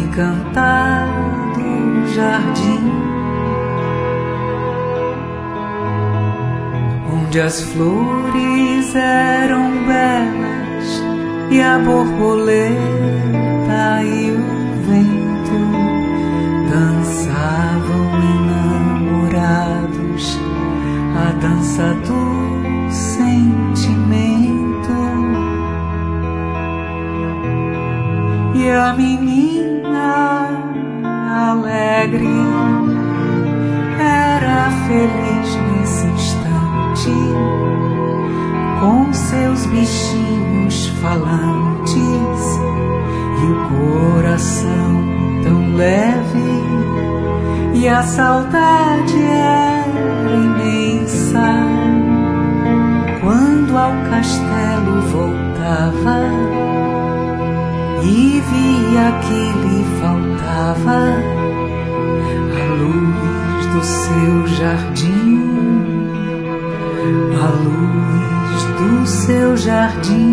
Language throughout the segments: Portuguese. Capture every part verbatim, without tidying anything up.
encantado jardim, onde as flores eram belas e a borboleta e o vento dançavam enamorados a dança do sentimento. E a menina alegre era feliz nesse instante, com seus bichinhos falantes e o coração tão leve, e a saudade era imensa. Quando ao castelo voltava e via que lhe faltava a luz do seu jardim, a luz do seu jardim.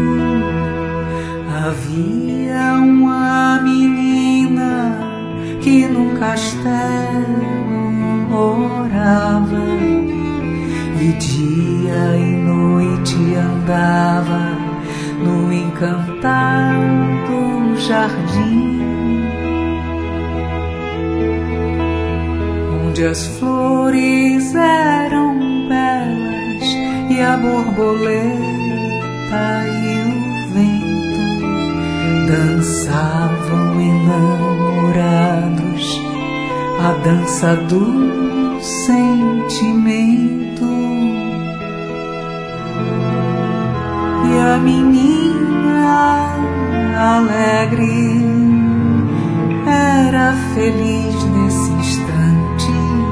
Havia uma menina que num castelo morava, e dia e noite andava no encantado jardim, onde as flores eram belas e a borboleta e o vento dançavam enamorados a dança do sentimento. E a menina alegre era feliz nesse instante,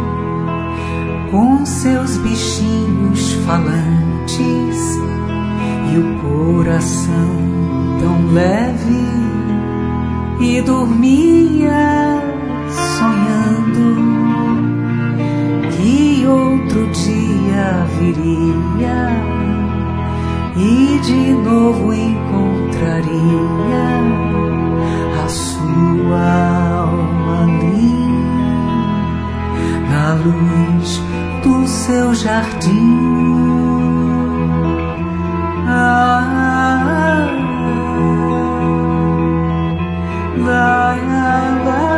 com seus bichinhos falantes e o coração tão leve, e dormia sonhando que outro dia viria e de novo encontraria a sua alma ali na luz do seu jardim. Ah, ah, ah, ah, ah, ah.